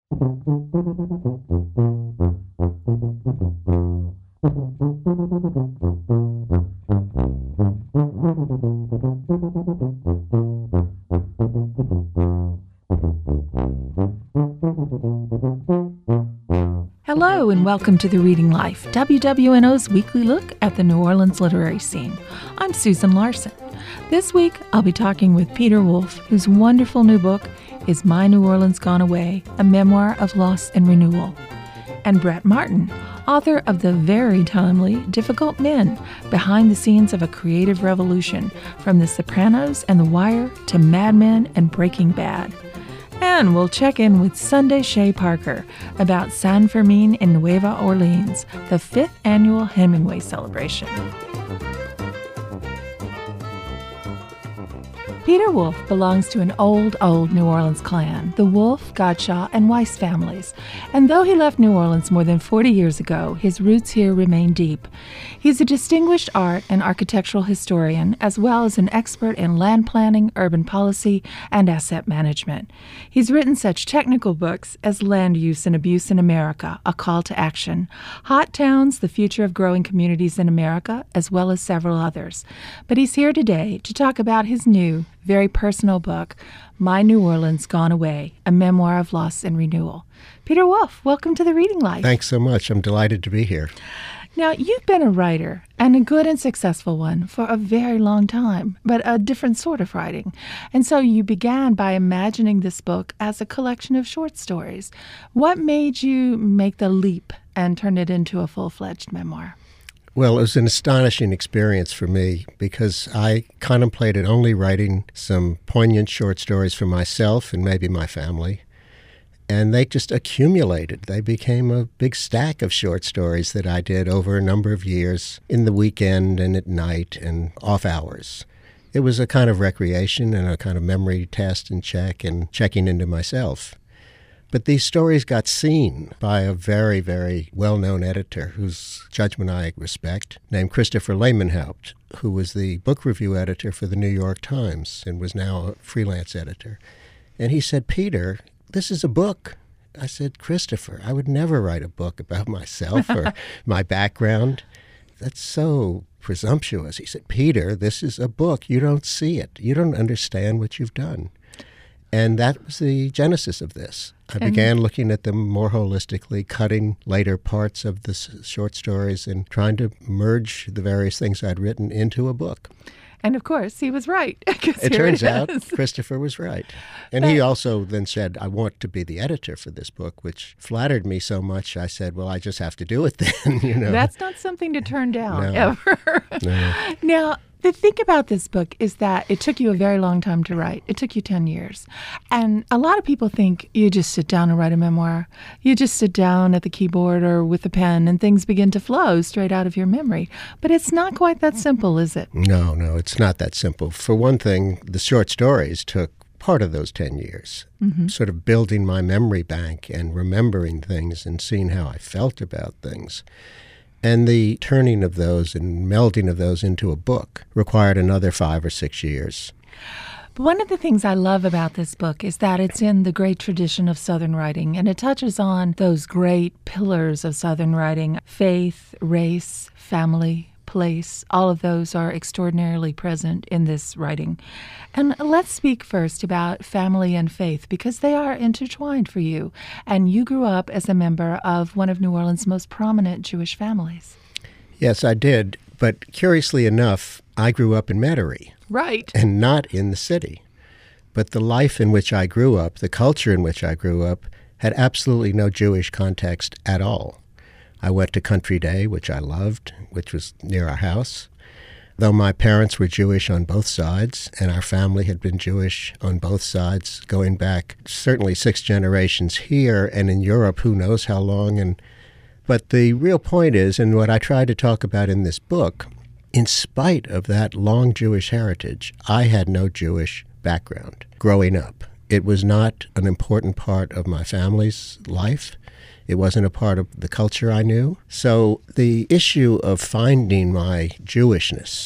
Hello and welcome to The Reading Life, WWNO's weekly look at the New Orleans literary scene. I'm Susan Larson. This week, I'll be talking with Peter Wolf, whose wonderful new book is My New Orleans Gone Away, a memoir of loss and renewal. And Brett Martin, author of the very timely Difficult Men, behind the scenes of a creative revolution, from The Sopranos and The Wire to Mad Men and Breaking Bad. And we'll check in with Sunday Shea Parker about San Fermin in Nueva Orleans, the 5th annual Hemingway celebration. Peter Wolf belongs to an old New Orleans clan, the Wolf, Godshaw, and Weiss families. And though he left New Orleans more than 40 years ago, his roots here remain deep. He's a distinguished art and architectural historian, as well as an expert in land planning, urban policy, and asset management. He's written such technical books as Land Use and Abuse in America, A Call to Action, Hot Towns, The Future of Growing Communities in America, as well as several others. But he's here today to talk about his new, very personal book, My New Orleans Gone Away, a memoir of loss and renewal. Peter Wolf, welcome to The Reading Life. Thanks so much. I'm delighted to be here. Now, you've been a writer, and a good and successful one, for a very long time, but a different sort of writing. And so you began by imagining this book as a collection of short stories. What made you make the leap and turn it into a full-fledged memoir? Well, it was an astonishing experience for me because I contemplated only writing some poignant short stories for myself and maybe my family. And they just accumulated. They became a big stack of short stories that I did over a number of years in the weekend and at night and off hours. It was a kind of recreation and a kind of memory test and check and checking into myself. But these stories got seen by a very, very well-known editor whose judgment I respect, named Christopher Lehmanhaupt, who was the book review editor for the New York Times and was now a freelance editor. And he said, "Peter, this is a book." I said, "Christopher, I would never write a book about myself or my background. That's so presumptuous." He said, "Peter, this is a book. You don't see it. You don't understand what you've done." And that was the genesis of this. I began looking at them more holistically, cutting later parts of the short stories and trying to merge the various things I'd written into a book. And of course, he was right. It turns out Christopher was right. And he also then said, "I want to be the editor for this book," which flattered me so much. I said, "Well, I just have to do it then." That's not something to turn down, No. ever. No. Now, the thing about this book is that it took you a very long time to write. It took you 10 years. And a lot of people think you just sit down and write a memoir. You just sit down at the keyboard or with a pen and things begin to flow straight out of your memory. But it's not quite that simple, is it? No, it's not that simple. For one thing, the short stories took part of those 10 years, sort of building my memory bank and remembering things and seeing how I felt about things. And the turning of those and melding of those into a book required another 5 or 6 years. But one of the things I love about this book is that it's in the great tradition of Southern writing, and it touches on those great pillars of Southern writing: faith, race, family, place. All of those are extraordinarily present in this writing. And let's speak first about family and faith, because they are intertwined for you. And you grew up as a member of one of New Orleans' most prominent Jewish families. Yes, I did. But curiously enough, I grew up in Metairie. Right. And not in the city. But the life in which I grew up, the culture in which I grew up, had absolutely no Jewish context at all. I went to Country Day, which I loved, which was near our house. Though my parents were Jewish on both sides, and our family had been Jewish on both sides, going back certainly 6 generations here, and in Europe, who knows how long. But the real point is, and what I try to talk about in this book, in spite of that long Jewish heritage, I had no Jewish background growing up. It was not an important part of my family's life. It wasn't a part of the culture I knew. So the issue of finding my Jewishness,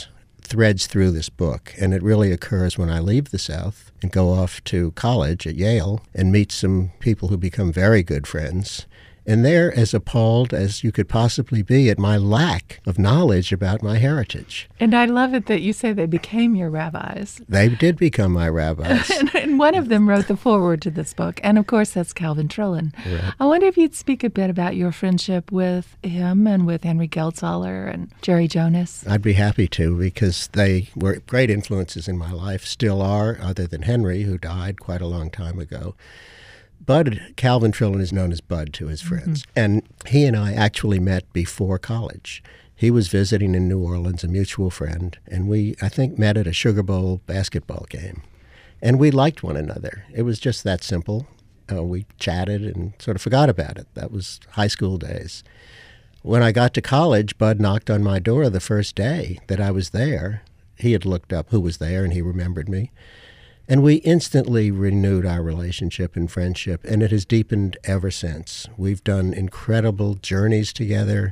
threads through this book, and it really occurs when I leave the South and go off to college at Yale and meet some people who become very good friends. And they're as appalled as you could possibly be at my lack of knowledge about my heritage. And I love it that you say they became your rabbis. They did become my rabbis. And one of them wrote the foreword to this book. And of course, that's Calvin Trillin. Right. I wonder if you'd speak a bit about your friendship with him and with Henry Geldzahler and Jerry Jonas. I'd be happy to, because they were great influences in my life, still are, other than Henry, who died quite a long time ago. Bud, Calvin Trillin is known as Bud to his friends, and he and I actually met before college. He was visiting in New Orleans, a mutual friend, and we, I think, met at a Sugar Bowl basketball game. And we liked one another. It was just that simple. We chatted and sort of forgot about it. That was high school days. When I got to college, Bud knocked on my door the first day that I was there. He had looked up who was there, and he remembered me. And we instantly renewed our relationship and friendship, and it has deepened ever since. We've done incredible journeys together.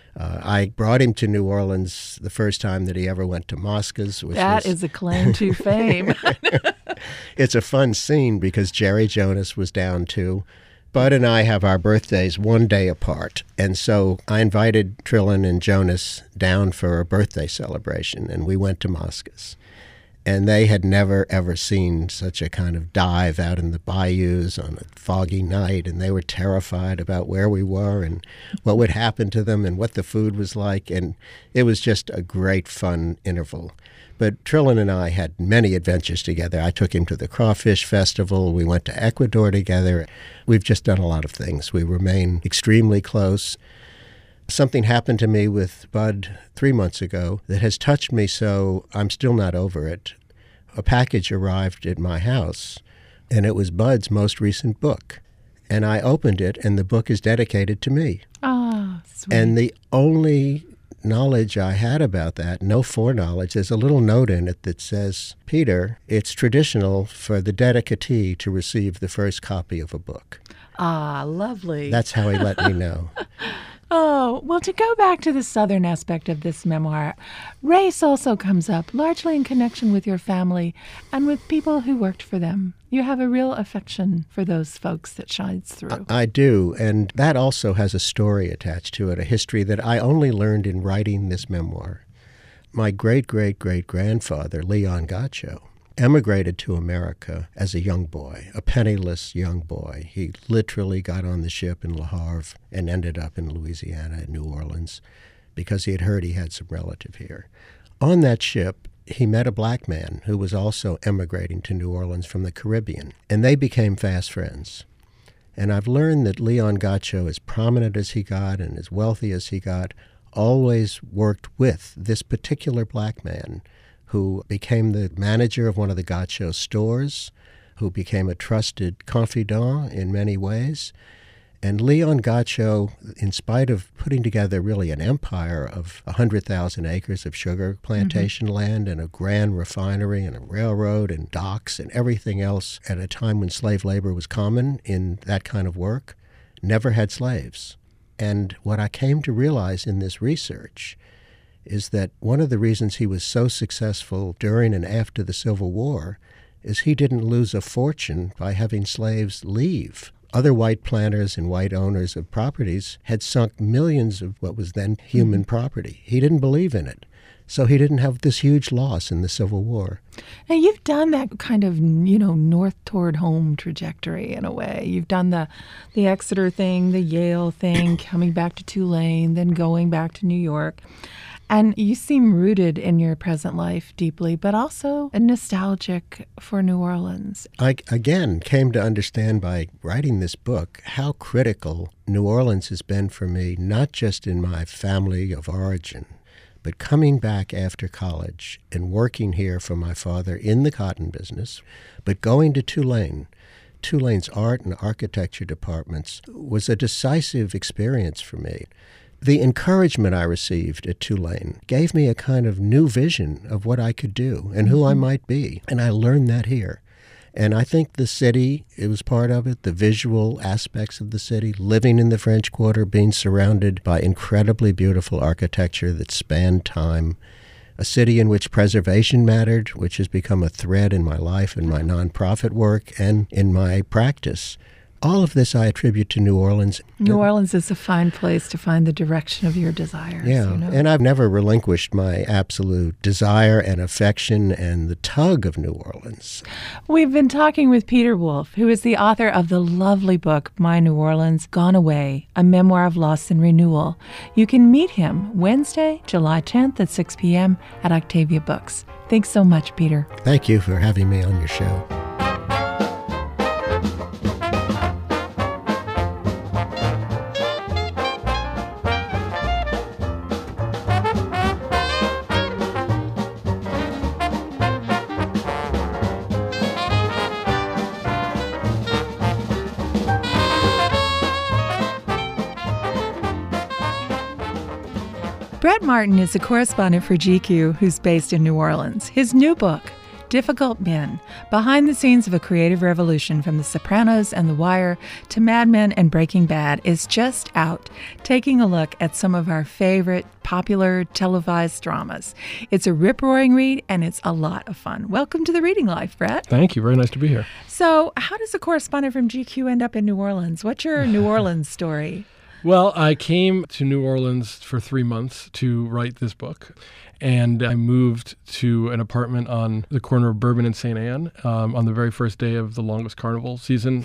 I brought him to New Orleans the first time that he ever went to Moscas. That is a claim to fame. It's a fun scene because Jerry Jonas was down too. Bud and I have our birthdays one day apart, and so I invited Trillin and Jonas down for a birthday celebration, and we went to Moscas. And they had never, ever seen such a kind of dive out in the bayous on a foggy night, and they were terrified about where we were and what would happen to them and what the food was like, and it was just a great, fun interval. But Trillin and I had many adventures together. I took him to the Crawfish Festival. We went to Ecuador together. We've just done a lot of things. We remain extremely close. Something happened to me with Bud 3 months ago that has touched me so I'm still not over it. A package arrived at my house, and it was Bud's most recent book. And I opened it, and the book is dedicated to me. Ah, sweet. And the only knowledge I had about that, no foreknowledge, there's a little note in it that says, Peter, it's traditional for the dedicatee to receive the first copy of a book. Ah, lovely. That's how he let me know. Oh, well, to go back to the Southern aspect of this memoir, race also comes up, largely in connection with your family and with people who worked for them. You have a real affection for those folks that shines through. I do, and that also has a story attached to it, a history that I only learned in writing this memoir. My great-great-great-grandfather, Leon Gotcho, emigrated to America as a young boy, a penniless young boy. He literally got on the ship in Le Havre and ended up in Louisiana, in New Orleans, because he had heard he had some relative here. On that ship, he met a black man who was also emigrating to New Orleans from the Caribbean, and they became fast friends. And I've learned that Leon Gotcho, as prominent as he got and as wealthy as he got, always worked with this particular black man who became the manager of one of the Gotcho stores, who became a trusted confidant in many ways. And Leon Gotcho, in spite of putting together really an empire of 100,000 acres of sugar plantation land and a grand refinery and a railroad and docks and everything else at a time when slave labor was common in that kind of work, never had slaves. And what I came to realize in this research is that one of the reasons he was so successful during and after the Civil War is he didn't lose a fortune by having slaves leave. Other white planters and white owners of properties had sunk millions of what was then human property. He didn't believe in it. So he didn't have this huge loss in the Civil War. Now, you've done that kind of, north toward home trajectory in a way. You've done the Exeter thing, the Yale thing, coming back to Tulane, then going back to New York. And you seem rooted in your present life deeply, but also nostalgic for New Orleans. I, again, came to understand by writing this book how critical New Orleans has been for me, not just in my family of origin, but coming back after college and working here for my father in the cotton business, but going to Tulane. Tulane's art and architecture departments was a decisive experience for me. The encouragement I received at Tulane gave me a kind of new vision of what I could do and who I might be, and I learned that here. And I think the city, it was part of it, the visual aspects of the city, living in the French Quarter, being surrounded by incredibly beautiful architecture that spanned time, a city in which preservation mattered, which has become a thread in my life and my nonprofit work and in my practice. All of this I attribute to New Orleans. New Orleans is a fine place to find the direction of your desires. Yeah, and I've never relinquished my absolute desire and affection and the tug of New Orleans. We've been talking with Peter Wolf, who is the author of the lovely book, My New Orleans, Gone Away, a memoir of loss and renewal. You can meet him Wednesday, July 10th at 6 p.m. at Octavia Books. Thanks so much, Peter. Thank you for having me on your show. Brett Martin is a correspondent for GQ who's based in New Orleans. His new book, Difficult Men, Behind the Scenes of a Creative Revolution from The Sopranos and The Wire to Mad Men and Breaking Bad, is just out, taking a look at some of our favorite popular televised dramas. It's a rip-roaring read, and it's a lot of fun. Welcome to the Reading Life, Brett. Thank you. Very nice to be here. So how does a correspondent from GQ end up in New Orleans? What's your New Orleans story? Well, I came to New Orleans for 3 months to write this book, and I moved to an apartment on the corner of Bourbon and St. Anne on the very first day of the longest carnival season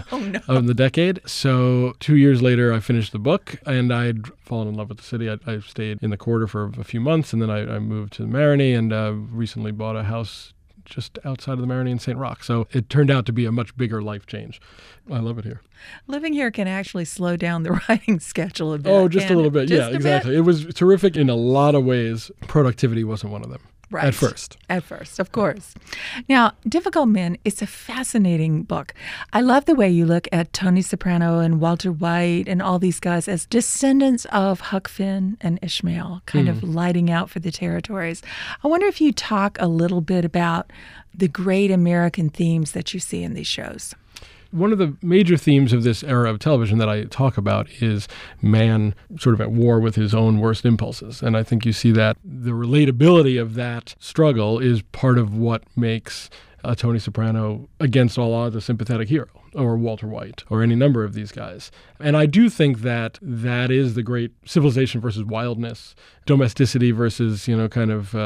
of the decade. So 2 years later, I finished the book, and I'd fallen in love with the city. I stayed in the quarter for a few months, and then I moved to the Marigny and recently bought a house just outside of the Marigny in St. Roch. So it turned out to be a much bigger life change. I love it here. Living here can actually slow down the writing schedule a bit. Oh, just a little bit. Just Yeah, exactly. It was terrific in a lot of ways. Productivity wasn't one of them. Right. At first. At first, of course. Now, Difficult Men is a fascinating book. I love the way you look at Tony Soprano and Walter White and all these guys as descendants of Huck Finn and Ishmael, kind of lighting out for the territories. I wonder if you talk a little bit about the great American themes that you see in these shows. One of the major themes of this era of television that I talk about is man sort of at war with his own worst impulses. And I think you see that the relatability of that struggle is part of what makes Tony Soprano, against all odds, a sympathetic hero, or Walter White, or any number of these guys. And I do think that that is the great civilization versus wildness, domesticity versus, kind of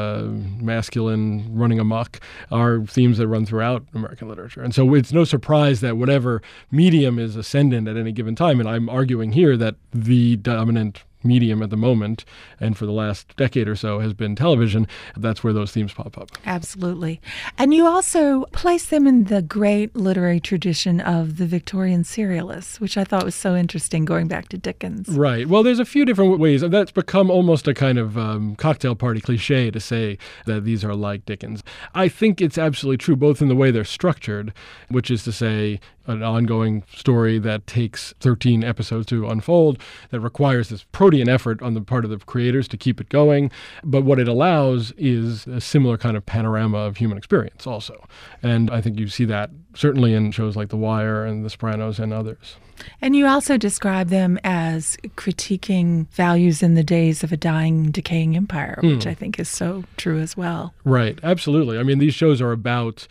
masculine running amok, are themes that run throughout American literature. And so it's no surprise that whatever medium is ascendant at any given time, and I'm arguing here that the dominant medium at the moment, and for the last decade or so, has been television. That's where those themes pop up. Absolutely. And you also place them in the great literary tradition of the Victorian serialists, which I thought was so interesting, going back to Dickens. Right. Well, there's a few different ways. That's become almost a kind of cocktail party cliche to say that these are like Dickens. I think it's absolutely true, both in the way they're structured, which is to say, an ongoing story that takes 13 episodes to unfold, that requires this protean effort on the part of the creators to keep it going. But what it allows is a similar kind of panorama of human experience also. And I think you see that certainly in shows like The Wire and The Sopranos and others. And you also describe them as critiquing values in the days of a dying, decaying empire, which I think is so true as well. Right, absolutely. I mean, these shows are about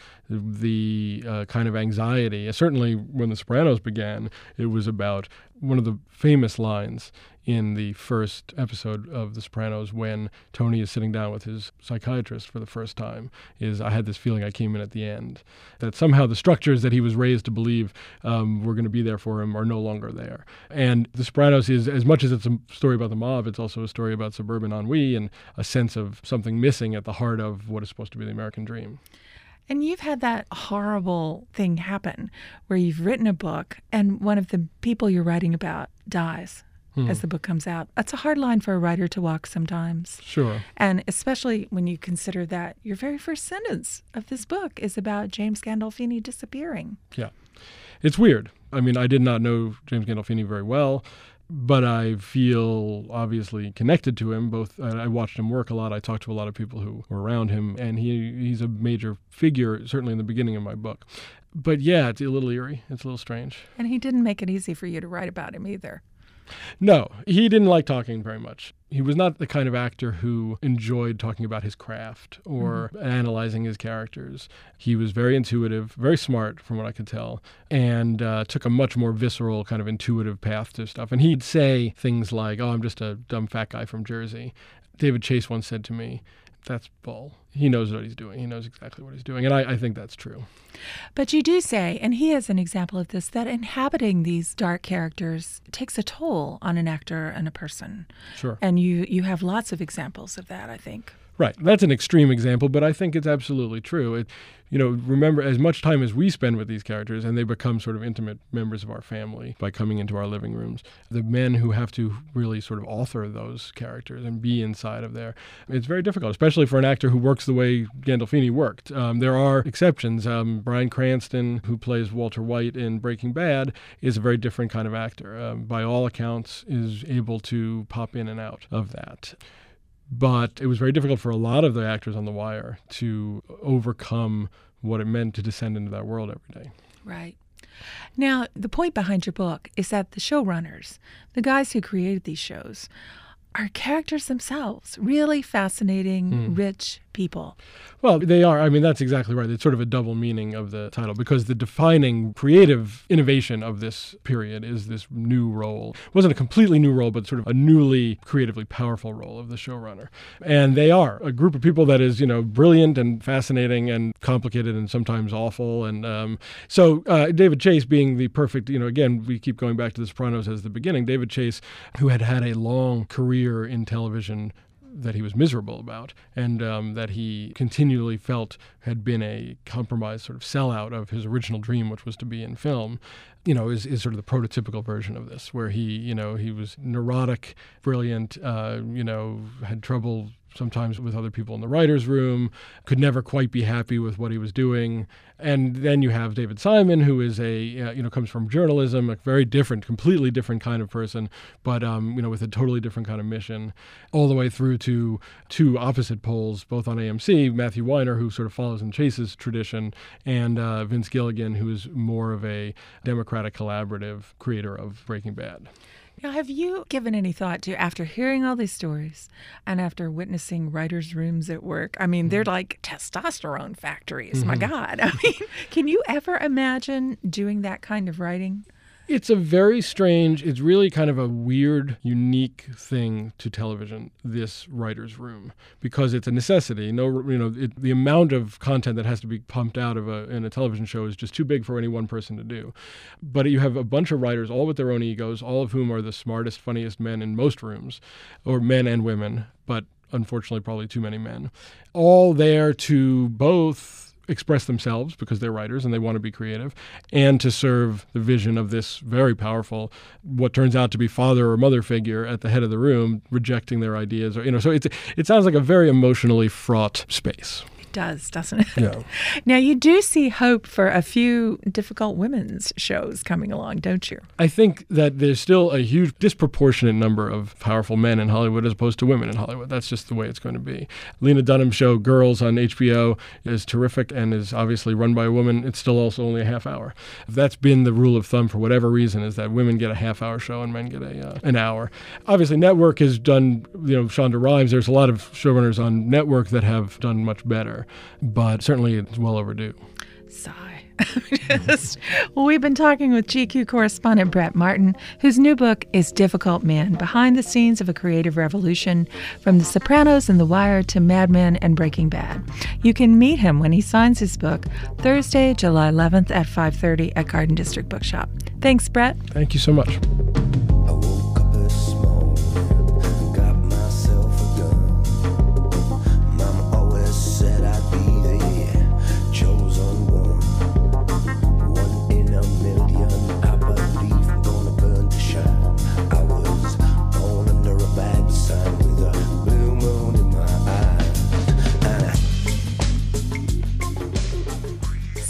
the kind of anxiety. Certainly when The Sopranos began, it was about one of the famous lines in the first episode of The Sopranos when Tony is sitting down with his psychiatrist for the first time is, I had this feeling I came in at the end. That somehow the structures that he was raised to believe were going to be there for him are no longer there. And The Sopranos is, as much as it's a story about the mob, it's also a story about suburban ennui and a sense of something missing at the heart of what is supposed to be the American dream. And you've had that horrible thing happen where you've written a book and one of the people you're writing about dies as the book comes out. That's a hard line for a writer to walk sometimes. Sure. And especially when you consider that your very first sentence of this book is about James Gandolfini disappearing. Yeah. It's weird. I mean, I did not know James Gandolfini very well, but I feel obviously connected to him. Both I watched him work a lot. I talked to a lot of people who were around him, and he's a major figure, certainly in the beginning of my book. But yeah, it's a little eerie. It's a little strange. And he didn't make it easy for you to write about him either. No, he didn't like talking very much. He was not the kind of actor who enjoyed talking about his craft or analyzing his characters. He was very intuitive, very smart from what I could tell, and took a much more visceral kind of intuitive path to stuff. And he'd say things like, "Oh, I'm just a dumb fat guy from Jersey." David Chase once said to me, "That's bull. He knows what he's doing. He knows exactly what he's doing." And I think that's true. But you do say, and he is an example of this, that inhabiting these dark characters takes a toll on an actor and a person. Sure. And you have lots of examples of that, I think. Right. That's an extreme example, but I think it's absolutely true. Remember, as much time as we spend with these characters, and they become sort of intimate members of our family by coming into our living rooms, the men who have to really sort of author those characters and be inside of there, it's very difficult, especially for an actor who works the way Gandolfini worked. There are exceptions. Bryan Cranston, who plays Walter White in Breaking Bad, is a very different kind of actor. By all accounts, is able to pop in and out of that. But it was very difficult for a lot of the actors on The Wire to overcome what it meant to descend into that world every day. Right. Now, the point behind your book is that the showrunners, the guys who created these shows, are characters themselves, really fascinating, rich people. Well, they are. I mean, that's exactly right. It's sort of a double meaning of the title, because the defining creative innovation of this period is this new role. It wasn't a completely new role, but sort of a newly creatively powerful role of the showrunner. And they are a group of people that is, brilliant and fascinating and complicated and sometimes awful. And so David Chase being the perfect, again, we keep going back to The Sopranos as the beginning. David Chase, who had a long career in television that he was miserable about, and that he continually felt had been a compromised sort of sellout of his original dream, which was to be in film, is sort of the prototypical version of this, where he was neurotic, brilliant, had trouble sometimes with other people in the writer's room, could never quite be happy with what he was doing. And then you have David Simon, who is comes from journalism, a very different, completely different kind of person, but, with a totally different kind of mission, all the way through to two opposite poles, both on AMC, Matthew Weiner, who sort of follows in Chase's tradition, and Vince Gilligan, who is more of a democratic collaborative creator of Breaking Bad. Now, have you given any thought to, after hearing all these stories and after witnessing writers' rooms at work, I mean, they're like testosterone factories, my God. I mean, can you ever imagine doing that kind of writing? It's it's really kind of a weird, unique thing to television, this writer's room, because it's a necessity. The amount of content that has to be pumped out of in a television show is just too big for any one person to do. But you have a bunch of writers, all with their own egos, all of whom are the smartest, funniest men in most rooms, or men and women, but unfortunately probably too many men, all there to both express themselves because they're writers and they want to be creative, and to serve the vision of this very powerful, what turns out to be father or mother figure at the head of the room, rejecting their ideas. So it sounds like a very emotionally fraught space. It does, doesn't it? Yeah. Now, you do see hope for a few difficult women's shows coming along, don't you? I think that there's still a huge disproportionate number of powerful men in Hollywood as opposed to women in Hollywood. That's just the way it's going to be. Lena Dunham's show, Girls, on HBO is terrific and is obviously run by a woman. It's still also only a half hour. That's been the rule of thumb for whatever reason, is that women get a half-hour show and men get an hour. Obviously, Network has done, Shonda Rhimes. There's a lot of showrunners on Network that have done much better, but certainly it's well overdue. Sigh. Well, we've been talking with GQ correspondent Brett Martin, whose new book is Difficult Men, Behind the Scenes of a Creative Revolution, from The Sopranos and The Wire to Mad Men and Breaking Bad. You can meet him when he signs his book Thursday, July 11th at 5:30 at Garden District Bookshop. Thanks, Brett. Thank you so much.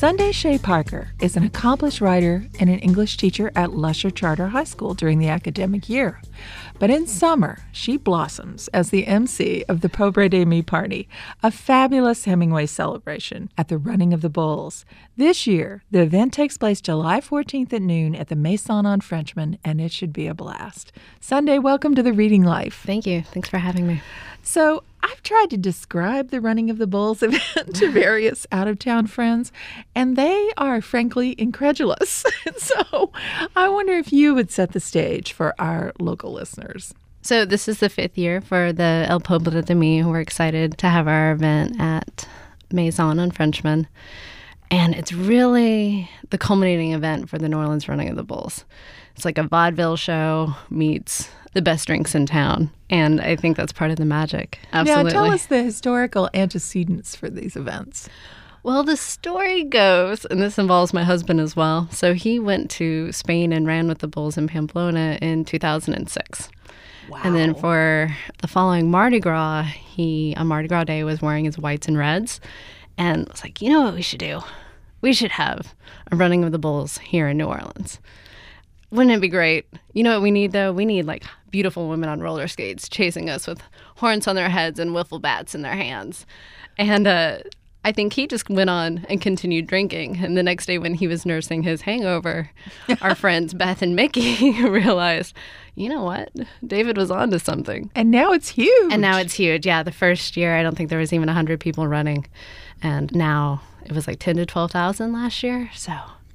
Sunday Shea Parker is an accomplished writer and an English teacher at Lusher Charter High School during the academic year. But in summer, she blossoms as the MC of the Pauvre de Mi Party, a fabulous Hemingway celebration at the Running of the Bulls. This year, the event takes place July 14th at noon at the Maison on Frenchman, and it should be a blast. Sunday, welcome to the Reading Life. Thank you. Thanks for having me. So I've tried to describe the Running of the Bulls event to various out-of-town friends, and they are frankly incredulous. So I wonder if you would set the stage for our local listeners. So this is the 5th year for the El Pauvre de Mi. We're excited to have our event at Maison on Frenchman. And it's really the culminating event for the New Orleans Running of the Bulls. It's like a vaudeville show meets the best drinks in town. And I think that's part of the magic. Absolutely. Now, tell us the historical antecedents for these events. Well, the story goes, and this involves my husband as well. So he went to Spain and ran with the Bulls in Pamplona in 2006. Wow. And then for the following Mardi Gras, he, on Mardi Gras Day, was wearing his whites and reds and was like, you know what we should do? We should have a Running of the Bulls here in New Orleans. Wouldn't it be great? You know what we need, though? We need, like, beautiful women on roller skates chasing us with horns on their heads and wiffle bats in their hands. And I think he just went on and continued drinking. And the next day when he was nursing his hangover, our friends Beth and Mickey realized, you know what? David was onto something. And now it's huge. Yeah, the first year, I don't think there was even 100 people running. And now it was like 10 to 12,000 last year, so...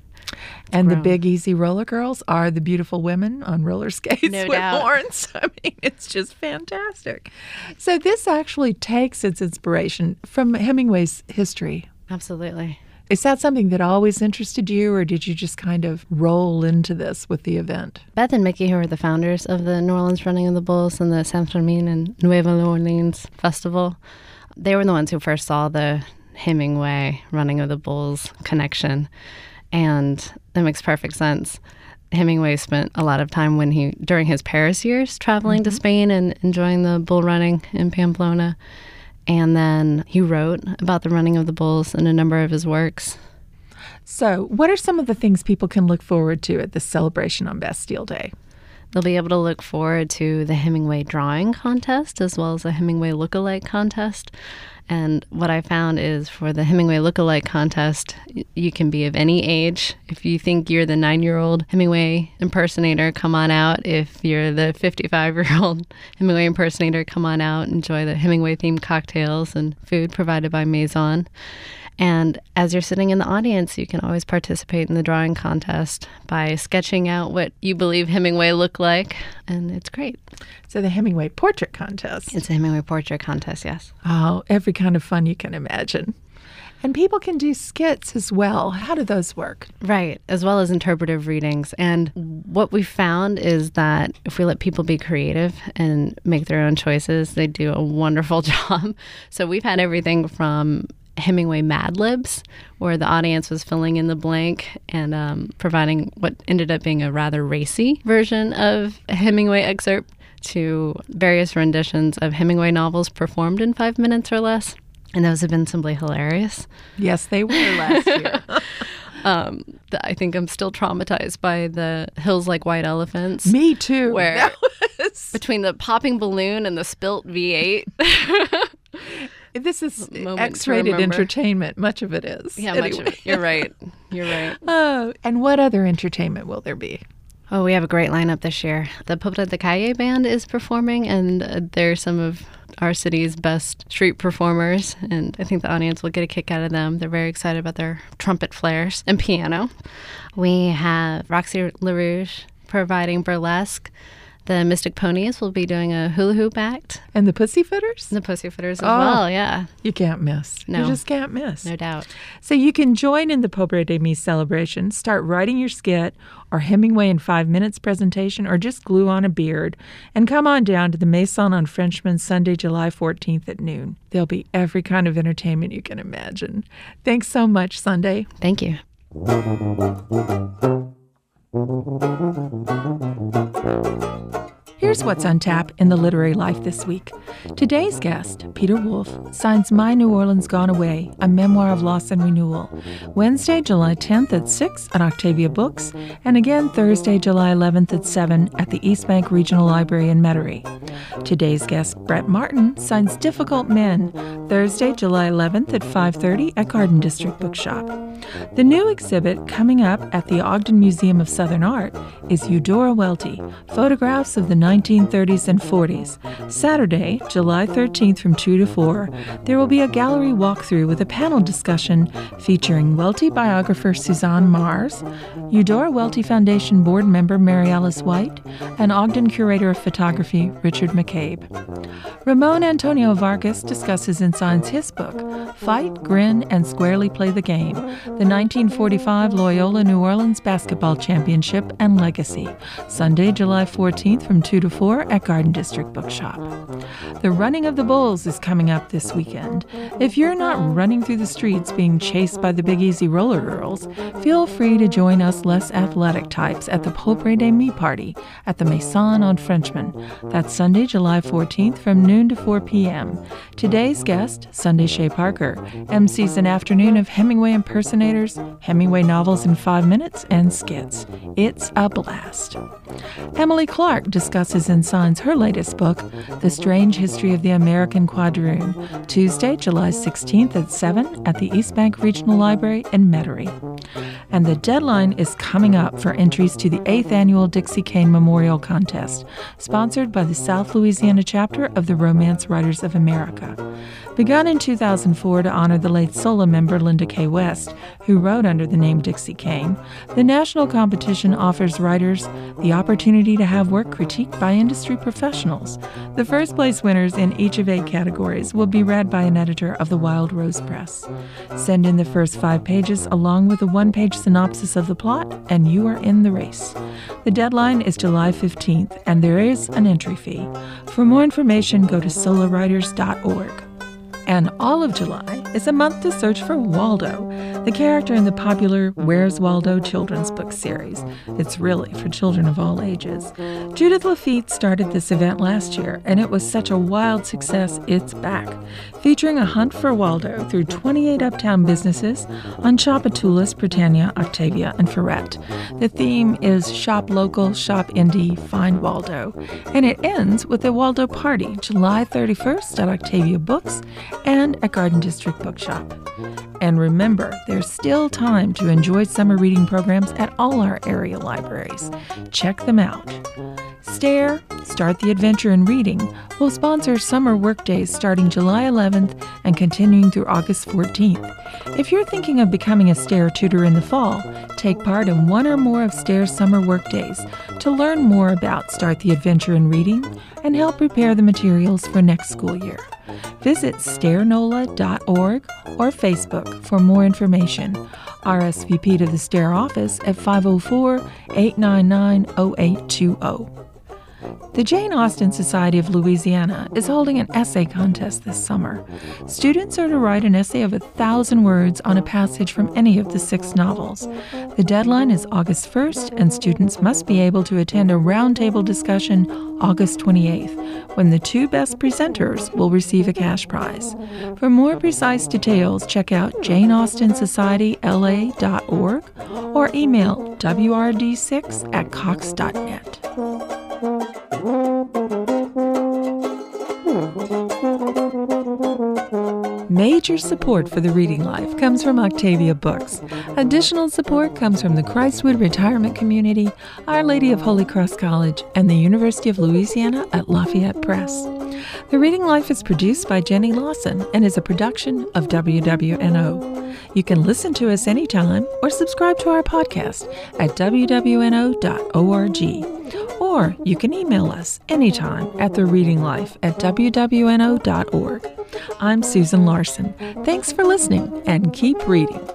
And the Big Easy Roller Girls are the beautiful women on roller skates with horns. I mean, it's just fantastic. So this actually takes its inspiration from Hemingway's history. Absolutely. Is that something that always interested you, or did you just kind of roll into this with the event? Beth and Mickey, who are the founders of the New Orleans Running of the Bulls and the Saint-Fermin and Nueva Orleans Festival, they were the ones who first saw the Hemingway Running of the Bulls connection. And that makes perfect sense. Hemingway spent a lot of time during his Paris years, traveling to Spain and enjoying the bull running in Pamplona. And then he wrote about the running of the bulls in a number of his works. So what are some of the things people can look forward to at this celebration on Bastille Day? They'll be able to look forward to the Hemingway drawing contest as well as the Hemingway lookalike contest. And what I found is for the Hemingway lookalike contest, you can be of any age. If you think you're the 9-year-old Hemingway impersonator, come on out. If you're the 55-year-old Hemingway impersonator, come on out. Enjoy the Hemingway-themed cocktails and food provided by Maison. And as you're sitting in the audience, you can always participate in the drawing contest by sketching out what you believe Hemingway looked like, and it's great. So the Hemingway Portrait Contest. It's a Hemingway Portrait Contest, yes. Oh, every kind of fun you can imagine. And people can do skits as well. How do those work? Right, as well as interpretive readings. And what we found is that if we let people be creative and make their own choices, they do a wonderful job. So we've had everything from Hemingway Mad Libs, where the audience was filling in the blank and providing what ended up being a rather racy version of a Hemingway excerpt, to various renditions of Hemingway novels performed in 5 minutes or less. And those have been simply hilarious. Yes, they were last year. I think I'm still traumatized by the Hills Like White Elephants. Me too. Where between the popping balloon and the spilt V8... This is X-rated entertainment. Much of it is. Yeah, anyway. Much of it. You're right. Oh, and what other entertainment will there be? Oh, we have a great lineup this year. The Pauvre de Calle Band is performing, and they're some of our city's best street performers, and I think the audience will get a kick out of them. They're very excited about their trumpet flares and piano. We have Roxy LaRouge providing burlesque. The Mystic Ponies will be doing a hula hoop act. And the Pussyfooters? The Pussyfooters as well, yeah. You can't miss. No. You just can't miss. No doubt. So you can join in the Pauvre de Mi celebration, start writing your skit or Hemingway in 5 minutes presentation, or just glue on a beard, and come on down to the Maison on Frenchman Sunday, July 14th at noon. There'll be every kind of entertainment you can imagine. Thanks so much, Sunday. Thank you. Here's what's on tap in the literary life this week. Today's guest, Peter Wolf, signs My New Orleans Gone Away, a memoir of loss and renewal, Wednesday, July 10th at 6 at Octavia Books, and again Thursday, July 11th at 7 at the East Bank Regional Library in Metairie. Today's guest, Brett Martin, signs Difficult Men, Thursday, July 11th at 5:30 at Garden District Bookshop. The new exhibit coming up at the Ogden Museum of Southern Art is Eudora Welty, Photographs of the 1930s and 40s. Saturday, July 13th from 2 to 4, there will be a gallery walkthrough with a panel discussion featuring Welty biographer Suzanne Mars, Eudora Welty Foundation board member Mary Alice White, and Ogden curator of photography Richard McCabe. Ramon Antonio Vargas discusses and signs his book, Fight, Grin, and Squarely Play the Game, the 1945 Loyola New Orleans Basketball Championship and Legacy, Sunday, July 14th from 2 to 4 at Garden District Bookshop. The Running of the Bulls is coming up this weekend. If you're not running through the streets being chased by the Big Easy Roller Girls, feel free to join us less athletic types at the Pauvre des Me Party at the Maison on Frenchman. That's Sunday, July 14th from noon to 4 p.m. Today's guest, Sunday Shea Parker, MCs an afternoon of Hemingway impersonators, Hemingway novels in 5 minutes, and skits. It's a blast. Emily Clark discusses and signs her latest book, The Strange History of the American Quadroon, Tuesday, July 16th at 7 at the East Bank Regional Library in Metairie. And the deadline is coming up for entries to the 8th Annual Dixie Kane Memorial Contest, sponsored by the South Louisiana chapter of the Romance Writers of America. Begun in 2004 to honor the late SOLA member Linda K. West, who wrote under the name Dixie Kane, the national competition offers writers the opportunity to have work critiqued by industry professionals. The first place winners in each of 8 categories will be read by an editor of the Wild Rose Press. Send in the first 5 pages along with a 1-page synopsis of the plot, and you are in the race. The deadline is July 15th, and there is an entry fee. For more information, go to solawriters.org. And all of July is a month to search for Waldo, the character in the popular Where's Waldo children's book series. It's really for children of all ages. Judith Lafitte started this event last year, and it was such a wild success, it's back. Featuring a hunt for Waldo through 28 uptown businesses on Tchoupitoulas, Britannia, Octavia, and Ferret. The theme is Shop Local, Shop Indie, Find Waldo. And it ends with a Waldo party, July 31st at Octavia Books and at Garden District Bookshop. And remember, there's still time to enjoy summer reading programs at all our area libraries. Check them out. STARE, Start the Adventure in Reading, will sponsor summer workdays starting July 11th and continuing through August 14th. If you're thinking of becoming a STARE tutor in the fall, take part in one or more of STARE's summer workdays to learn more about Start the Adventure in Reading and help prepare the materials for next school year. Visit starenola.org or Facebook for more information. RSVP to the STARE office at 504-899-0820. The Jane Austen Society of Louisiana is holding an essay contest this summer. Students are to write an essay of 1,000 words on a passage from any of the 6 novels. The deadline is August 1st, and students must be able to attend a roundtable discussion August 28th, when the 2 best presenters will receive a cash prize. For more precise details, check out janeaustensociety.la.org or email wrd6@cox.net. Major support for the Reading Life comes from Octavia Books. Additional support comes from the Christwood Retirement Community, Our Lady of Holy Cross College, and the University of Louisiana at Lafayette Press. The Reading Life is produced by Jenny Lawson and is a production of WWNO. You can listen to us anytime or subscribe to our podcast at wwno.org. Or you can email us anytime at thereadinglife@wwno.org. I'm Susan Larson. Thanks for listening and keep reading.